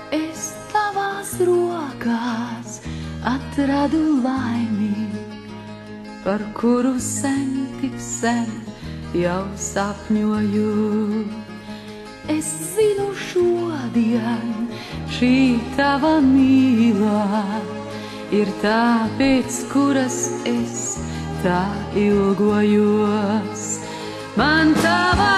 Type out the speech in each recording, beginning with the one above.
Es tavās rokās atradu laimi, par kuru sen tik sen jau sapņoju. Es zinu šodien šī tava mīlā ir tā, pēc kuras es tā ilgojos. Man tava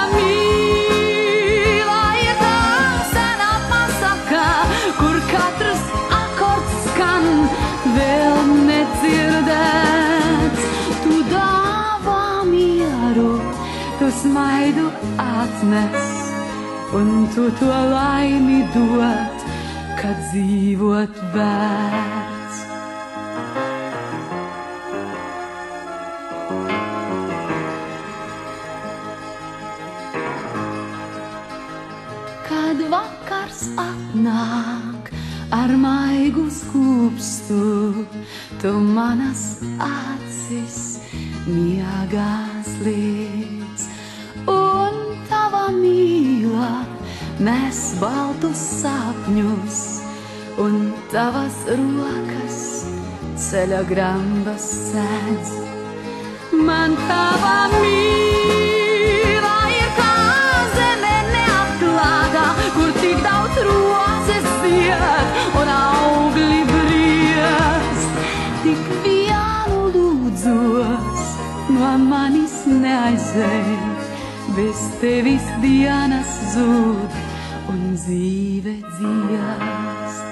mīlā ir tā senā pasaka, kur katrs akords skan vēl nedzirdēts. Tu dāvā mieru, tu smaidu atnes, un tu to laimi dod, kad dzīvot vērts. Kad vakars atnāk ar maigu skūpstu, tu manas acis miegās līdz, un tava mīla nes baltus sapņus, un tavas rokas ceļa grambas sēdz. Man tava mīla ir kā zeme neapklāta, kur tik daudz rozes zied un augļi briest. Tik vienu lūdzos, no manis neaizej, bez tevis dienas zūd un dzīve dziest.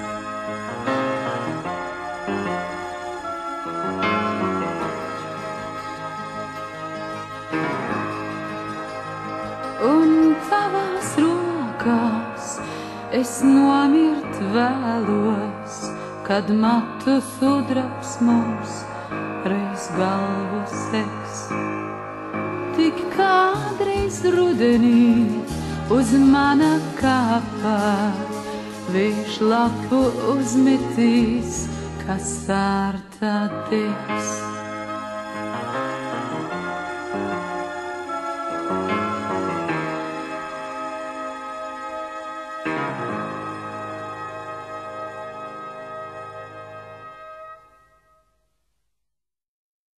Un tavās rokās es nomirt vēlos, kad matu sudrabs mums reiz galvu segs. Tik kādreiz rudenī uz mana kapa vējš lapu uzmetīs, kas sārtā degs.